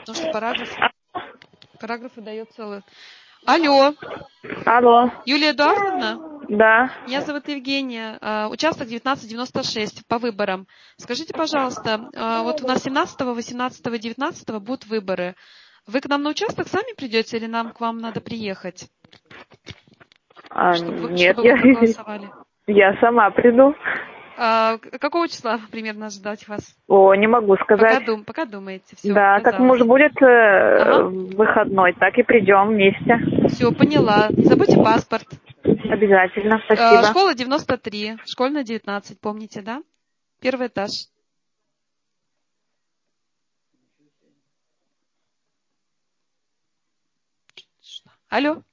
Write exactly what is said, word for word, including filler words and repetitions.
Потому что параграф, параграф выдает целый. Алло. Алло. Юлия Эдуардовна? Да. Меня зовут Евгения. Участок девятнадцать девяносто шесть по выборам. Скажите, пожалуйста, вот у нас семнадцатого, восемнадцатого, девятнадцатого будут выборы. Вы к нам на участок сами придете или нам к вам надо приехать? А, чтобы, нет, чтобы я, вы проголосовали. я сама приду. А, какого числа примерно ожидать вас? О, не могу сказать. Пока, дум, пока думаете. Все, Да, как казалось. муж будет э, Ага. выходной, так и придем вместе. Все, поняла. Не забудьте паспорт. Обязательно, А, спасибо. школа девяносто три, школьная девятнадцать, помните, да? Первый этаж. Алло.